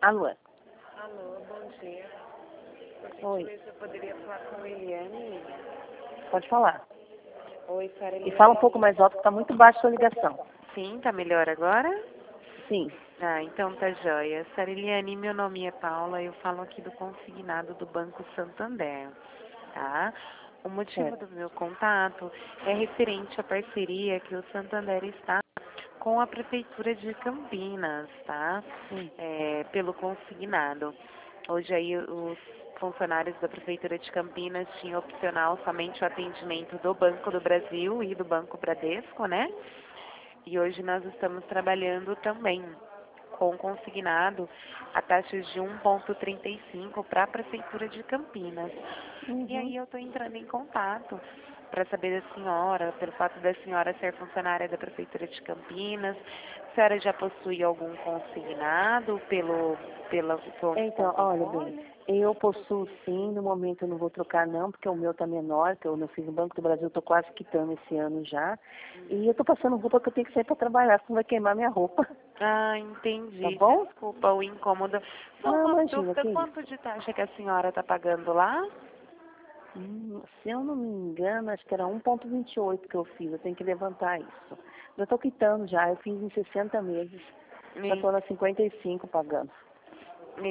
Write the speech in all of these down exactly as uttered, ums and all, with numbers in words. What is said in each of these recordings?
Alô? Alô, bom dia. Por Oi. gentileza, eu poderia falar com a Eliane? Pode falar. Oi, Sara E Eliane. fala um pouco mais alto, que está muito baixa a sua ligação. Sim, tá melhor agora? Sim. Ah, então tá joia. Sara Eliane, meu nome é Paula, eu falo aqui do consignado do Banco Santander, tá? O motivo Certo. do meu contato é referente à parceria que o Santander está com a Prefeitura de Campinas, tá? Hum. É, pelo consignado. Hoje aí os funcionários da Prefeitura de Campinas tinham opcional somente o atendimento do Banco do Brasil e do Banco Bradesco, né? E hoje nós estamos trabalhando também com consignado a taxas de um vírgula trinta e cinco para a Prefeitura de Campinas. Uhum. E aí eu estou entrando em contato para saber da senhora, pelo fato da senhora ser funcionária da Prefeitura de Campinas, a senhora já possui algum consignado pelo, pela, pelo Então, olha bem, eu possuo sim, no momento eu não vou trocar não, porque o meu está menor, que eu não fiz no Banco do Brasil, estou quase quitando esse ano já. E eu estou passando roupa que eu tenho que sair para trabalhar, senão vai queimar minha roupa. Ah, entendi. Tá bom? Desculpa o incômodo. Só Não, uma imagina, dúvida, que quanto isso. de taxa que a senhora está pagando lá? Hum, se eu não me engano, acho que era um vírgula vinte e oito que eu fiz, eu tenho que levantar isso. Eu estou quitando já, eu fiz em sessenta meses. Já estou nas cinquenta e cinco pagando.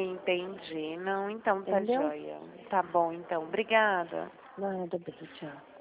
Entendi. Não, então tá Entendeu? joia. Tá bom, então. Obrigada. Nada, bem, tchau.